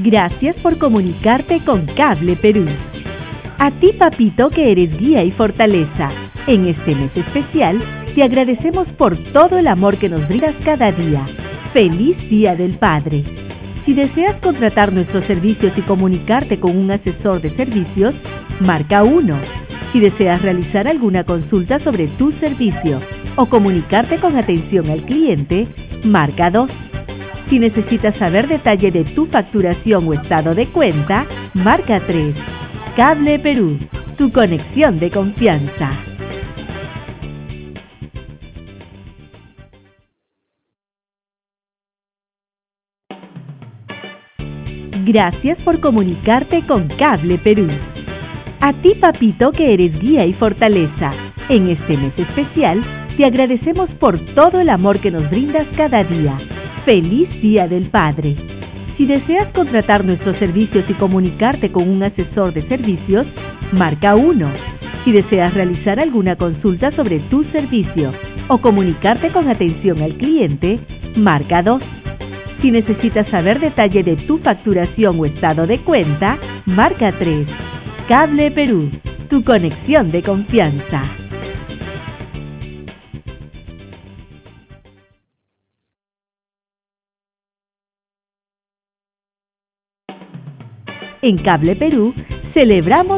Gracias por comunicarte con Cable Perú. A ti, papito, que eres guía y fortaleza, en este mes especial te agradecemos por todo el amor que nos brindas cada día. ¡Feliz Día del Padre! Si deseas contratar nuestros servicios y comunicarte con un asesor de servicios, marca 1. Si deseas realizar alguna consulta sobre tu servicio o comunicarte con atención al cliente, marca 2. Si necesitas saber detalle de tu facturación o estado de cuenta, marca 3. Cable Perú, tu conexión de confianza. Gracias por comunicarte con Cable Perú. A ti, papito, que eres guía y fortaleza, en este mes especial te agradecemos por todo el amor que nos brindas cada día. ¡Feliz Día del Padre! Si deseas contratar nuestros servicios y comunicarte con un asesor de servicios, marca 1. Si deseas realizar alguna consulta sobre tu servicio o comunicarte con atención al cliente, marca 2. Si necesitas saber detalle de tu facturación o estado de cuenta, marca 3. Cable Perú, tu conexión de confianza. En Cable Perú celebramos